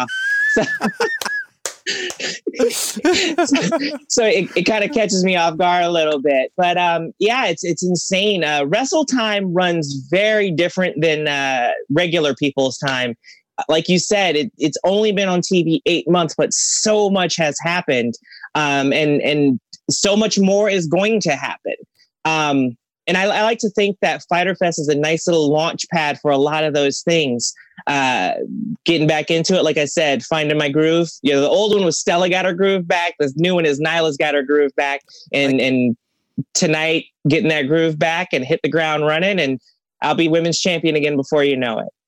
So it kind of catches me off guard a little bit, but it's insane. Wrestle Time runs very different than regular people's time. Like you said, it's only been on TV 8 months, but so much has happened, and so much more is going to happen. And I like to think that Fyter Fest is a nice little launch pad for a lot of those things. Getting back into it, like I said, finding my groove. The old one was Stella got her groove back. The new one is Nyla's got her groove back. And tonight, getting that groove back and hit the ground running, and I'll be women's champion again before you know it.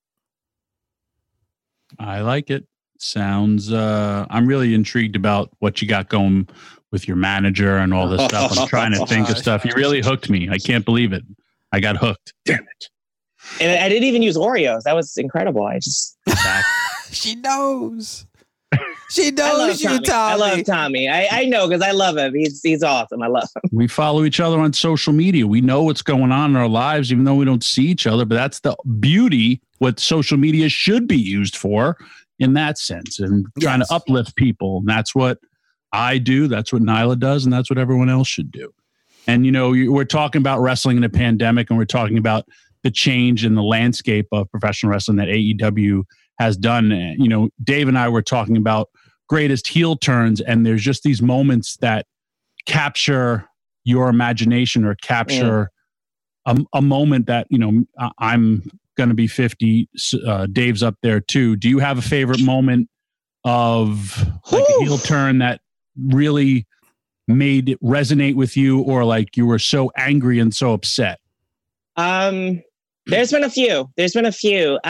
I like it. Sounds, I'm really intrigued about what you got going with your manager and all this stuff. I'm trying to think of stuff. You really hooked me. I can't believe it. I got hooked. Damn it. And I didn't even use Oreos. That was incredible. I just... She knows. She knows you, Tommy. I love Tommy. I know, because I love him. He's awesome. I love him. We follow each other on social media. We know what's going on in our lives, even though we don't see each other. But that's the beauty, what social media should be used for in that sense, and trying to uplift people. And that's what I do. That's what Nyla does. And that's what everyone else should do. And, we're talking about wrestling in a pandemic, and we're talking about the change in the landscape of professional wrestling that AEW has done. Dave and I were talking about greatest heel turns, and there's just these moments that capture your imagination or capture a moment that, I'm going to be 50. Dave's up there too. Do you have a favorite moment of like a heel turn that really made it resonate with you, or like you were so angry and so upset? There's been a few.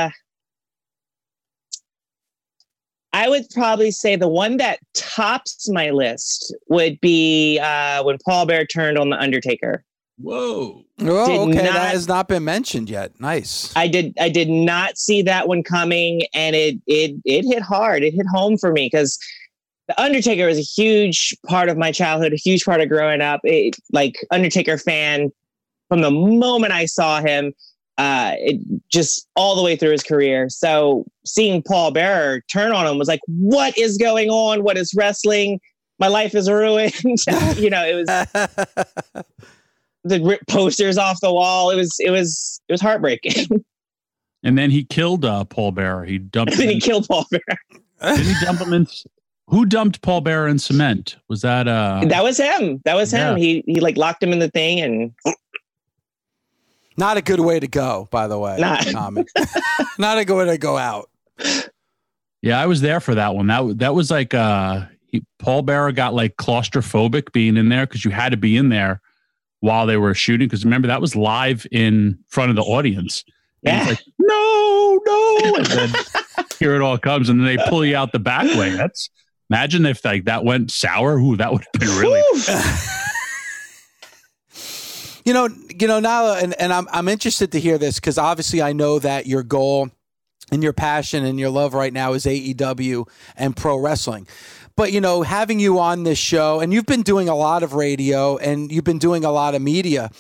I would probably say the one that tops my list would be when Paul Bearer turned on The Undertaker. Whoa. Oh, okay. That has not been mentioned yet. Nice. I did not see that one coming, and it hit hard. It hit home for me, because The Undertaker was a huge part of my childhood, a huge part of growing up. Undertaker fan from the moment I saw him, it just all the way through his career. So seeing Paul Bearer turn on him was like, what is going on? What is wrestling? My life is ruined. It was the posters off the wall. It was heartbreaking. And then he killed Paul Bearer. He dumped. He killed Paul Bearer. Did he dump him in? Who dumped Paul Bearer in cement? Was that? That was him. Him. He locked him in the thing, and. Not a good way to go, by the way. Tommy. Not a good way to go out. Yeah, I was there for that one. That was like Paul Bearer got like claustrophobic being in there, because you had to be in there while they were shooting. Because remember, that was live in front of the audience. And he's like, no. And then here it all comes, and then they pull you out the back way. Imagine if like that went sour. Ooh, that would have been really. Nyla, and I'm interested to hear this, because obviously I know that your goal and your passion and your love right now is AEW and pro wrestling. But, having you on this show, and you've been doing a lot of radio and you've been doing a lot of media,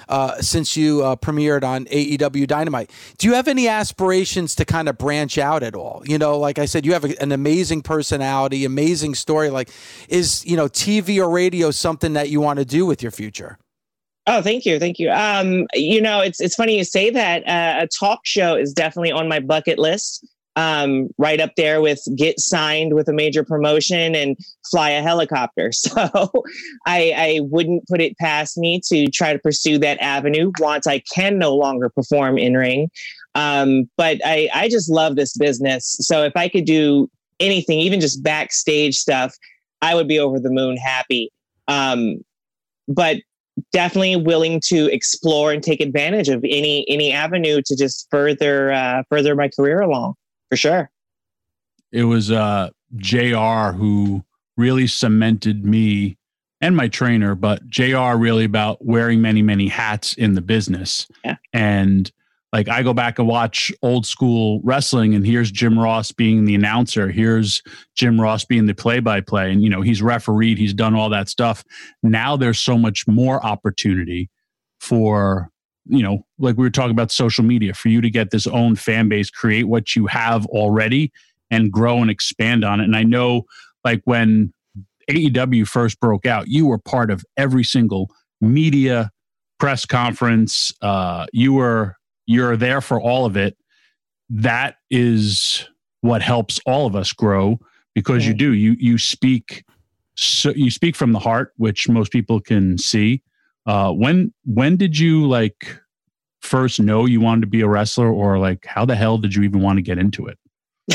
since you premiered on AEW Dynamite. Do you have any aspirations to kind of branch out at all? You know, like I said, you have an amazing personality, amazing story. Like, is, you know, TV or radio something that you want to do with your future? Oh, thank you. Thank you. You know, it's funny you say that. A talk show is definitely on my bucket list. Right up there with get signed with a major promotion and fly a helicopter. So I wouldn't put it past me to try to pursue that avenue once I can no longer perform in ring. But I just love this business. So if I could do anything, even just backstage stuff, I would be over the moon happy. But definitely willing to explore and take advantage of any avenue to just further my career along. For sure. It was JR who really cemented me and my trainer, but JR really about wearing many, many hats in the business. Yeah. And like, I go back and watch old school wrestling, and here's Jim Ross being the announcer. Here's Jim Ross being the play-by-play. And, you know, he's refereed, he's done all that stuff. Now there's so much more opportunity for, you know, like we were talking about social media, for you to get this own fan base, create what you have already and grow and expand on it. And I know, like, when AEW first broke out, you were part of every single media press conference. You're there for all of it. That is what helps all of us grow, because you speak from the heart, which most people can see. When did you like first know you wanted to be a wrestler, or like how the hell did you even want to get into it?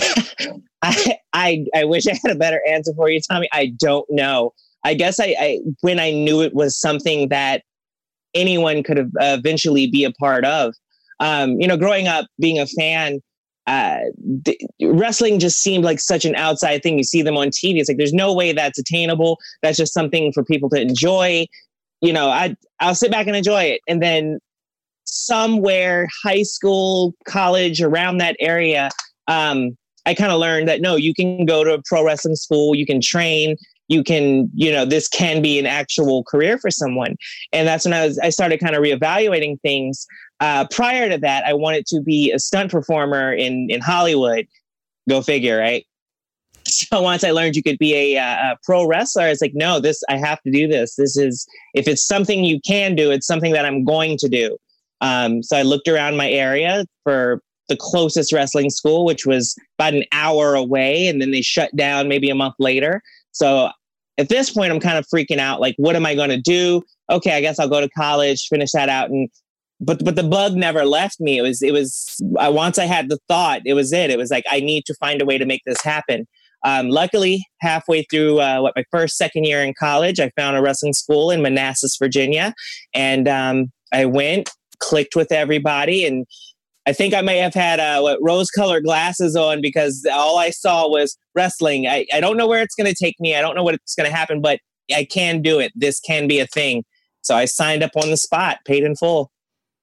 I wish I had a better answer for you, Tommy. I don't know. I guess I when I knew it was something that anyone could eventually be a part of. You know, growing up, being a fan, wrestling just seemed like such an outside thing. You see them on TV. It's like, there's no way that's attainable. That's just something for people to enjoy. You know, I'll sit back and enjoy it. And then somewhere, high school, college, around that area, I kind of learned that, no, you can go to a pro wrestling school, you can train, you can, you know, this can be an actual career for someone. And that's when I started kind of reevaluating things. Prior to that, I wanted to be a stunt performer in Hollywood. Go figure, right? So once I learned you could be a pro wrestler, it's like, no, I have to do this. This is, if it's something you can do, it's something that I'm going to do. So I looked around my area for the closest wrestling school, which was about an hour away. And then they shut down maybe a month later. So at this point, I'm kind of freaking out. Like, what am I going to do? Okay, I guess I'll go to college, finish that out. But the bug never left me. It was once I had the thought, it was it. It was like, I need to find a way to make this happen. Luckily, halfway through my second year in college, I found a wrestling school in Manassas, Virginia. And I went, clicked with everybody. And I think I may have had rose-colored glasses on, because all I saw was wrestling. I don't know where it's going to take me. I don't know what's going to happen, but I can do it. This can be a thing. So I signed up on the spot, paid in full.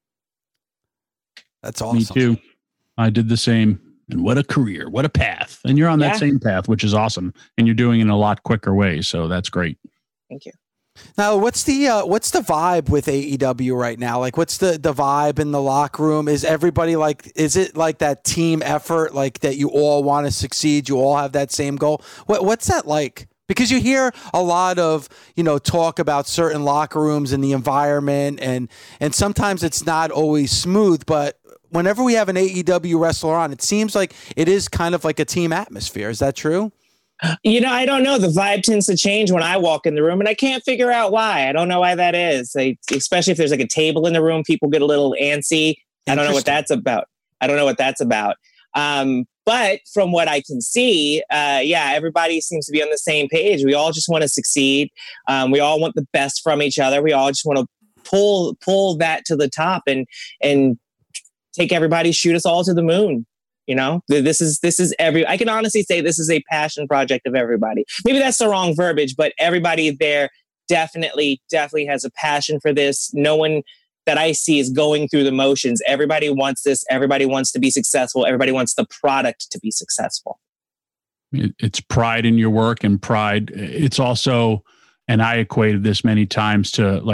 That's awesome. Me too. I did the same. And what a career, what a path. And you're on that same path, which is awesome. And you're doing it in a lot quicker way. So that's great. Thank you. Now, what's the vibe with AEW right now? Like, what's the vibe in the locker room? Is everybody like, is it like that team effort, like that you all want to succeed? You all have that same goal? What's that like? Because you hear a lot of, you know, talk about certain locker rooms and the environment, and sometimes it's not always smooth, but whenever we have an AEW wrestler on, it seems like it is kind of like a team atmosphere. Is that true? You know, I don't know. The vibe tends to change when I walk in the room, and I can't figure out why. I don't know why that is. Especially if there's like a table in the room, people get a little antsy. I don't know what that's about. But from what I can see, everybody seems to be on the same page. We all just want to succeed. We all want the best from each other. We all just want to pull that to the top and take everybody, shoot us all to the moon. You know, this is I can honestly say this is a passion project of everybody. Maybe that's the wrong verbiage, but everybody there definitely has a passion for this. No one that I see is going through the motions. Everybody wants this. Everybody wants to be successful. Everybody wants the product to be successful. It's pride in your work, and pride. It's also, and I equated this many times to, like,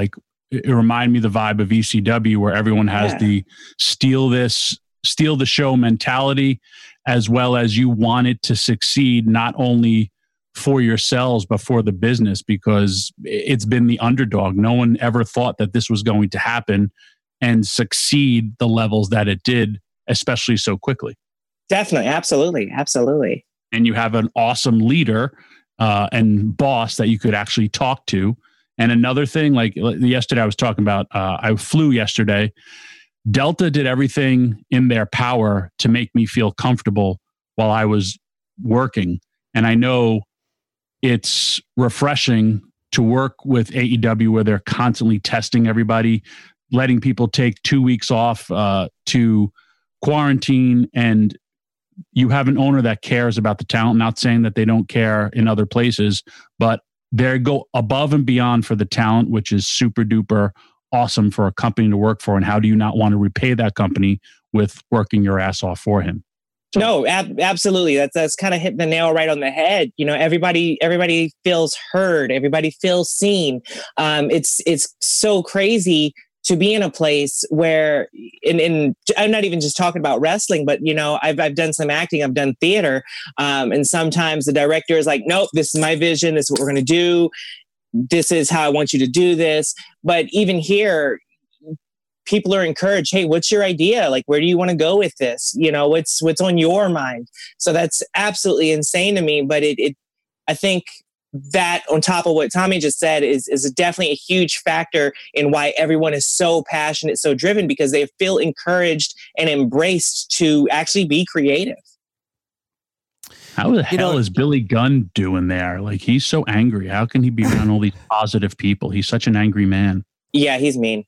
it reminded me of the vibe of ECW, where everyone has the steal the show mentality, as well as you want it to succeed, not only for yourselves, but for the business, because it's been the underdog. No one ever thought that this was going to happen and succeed the levels that it did, especially so quickly. Definitely. Absolutely. Absolutely. And you have an awesome leader and boss that you could actually talk to. And another thing, like yesterday I was talking about, I flew yesterday. Delta did everything in their power to make me feel comfortable while I was working. And I know it's refreshing to work with AEW, where they're constantly testing everybody, letting people take 2 weeks off to quarantine, and you have an owner that cares about the talent. Not saying that they don't care in other places, but they go above and beyond for the talent, which is super duper awesome for a company to work for. And how do you not want to repay that company with working your ass off for him? No, absolutely. That's kind of hitting the nail right on the head. You know, everybody feels heard. Everybody feels seen. It's so crazy to be in a place where, and I'm not even just talking about wrestling, but, you know, I've done some acting, I've done theater. And sometimes the director is like, nope, this is my vision. This is what we're going to do. This is how I want you to do this. But even here, people are encouraged. Hey, what's your idea? Like, where do you want to go with this? You know, what's on your mind? So that's absolutely insane to me. But I think that, on top of what Tommy just said, is definitely a huge factor in why everyone is so passionate, so driven, because they feel encouraged and embraced to actually be creative. How the hell is Billy Gunn doing there? Like, he's so angry. How can he be around all these positive people? He's such an angry man. Yeah, he's mean.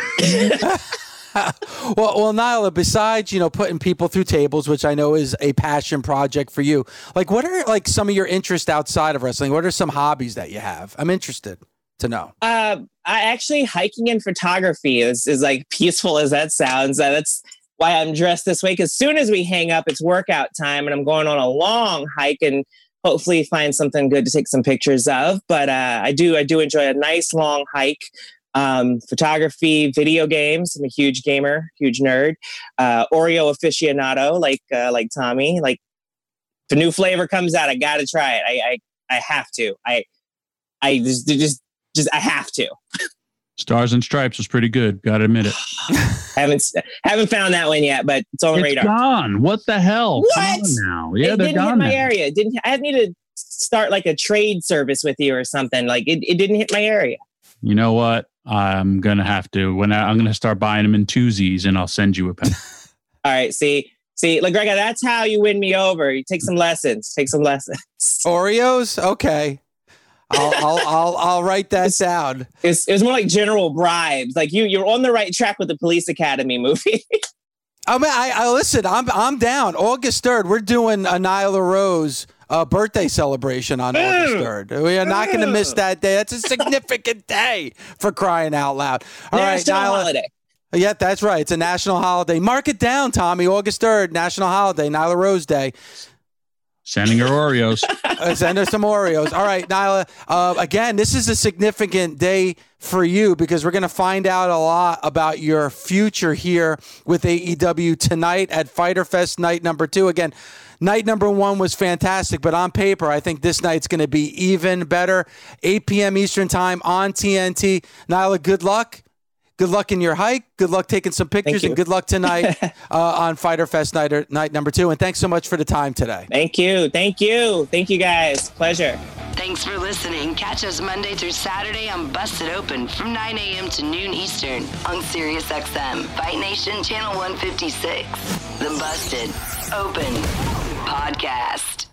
Well, Nyla, besides, you know, putting people through tables, which I know is a passion project for you, like, what are like some of your interests outside of wrestling? What are some hobbies that you have? I'm interested to know. I actually, hiking and photography is like, peaceful as that sounds. That's why I'm dressed this way. Because as soon as we hang up, it's workout time, and I'm going on a long hike and hopefully find something good to take some pictures of. But I do enjoy a nice long hike. Photography, video games. I'm a huge gamer, huge nerd. Oreo aficionado, like Tommy. Like, if a new flavor comes out, I gotta try it. I have to. I just I have to. Stars and Stripes was pretty good. Gotta admit it. haven't found that one yet, but it's on the radar. It's gone. What the hell? What? Come on now. Yeah, they're didn't gone hit my now. area. I need to start like a trade service with you or something. Like, it didn't hit my area. You know what? I'm going to have to, I'm going to start buying them in twosies, and I'll send you a pack. All right. See, LaGreca, that's how you win me over. You take some lessons. Oreos. Okay. I'll write that down. It was more like general bribes. Like, you're on the right track with the Police Academy movie. I mean, I listen, I'm down. August 3rd, we're doing a Nyla Rose birthday celebration on August 3rd. We are not going to miss that day. That's a significant day, for crying out loud. All right, National Nyla. holiday. Yeah, that's right. It's a national holiday. Mark it down, Tommy. August 3rd, national holiday, Nyla Rose Day. Sending her Oreos. Send her some Oreos. All right, Nyla. Again, this is a significant day for you, because we're going to find out a lot about your future here with AEW tonight at Fyter Fest night number 2. Again, night number 1 was fantastic, but on paper, I think this night's going to be even better. 8 p.m. Eastern time on TNT. Nyla, good luck. Good luck in your hike. Good luck taking some pictures, and good luck tonight on Fyter Fest night number 2. And thanks so much for the time today. Thank you, guys. Pleasure. Thanks for listening. Catch us Monday through Saturday on Busted Open from 9 a.m. to noon Eastern on Sirius XM, Fight Nation Channel 156. The Busted Open Podcast.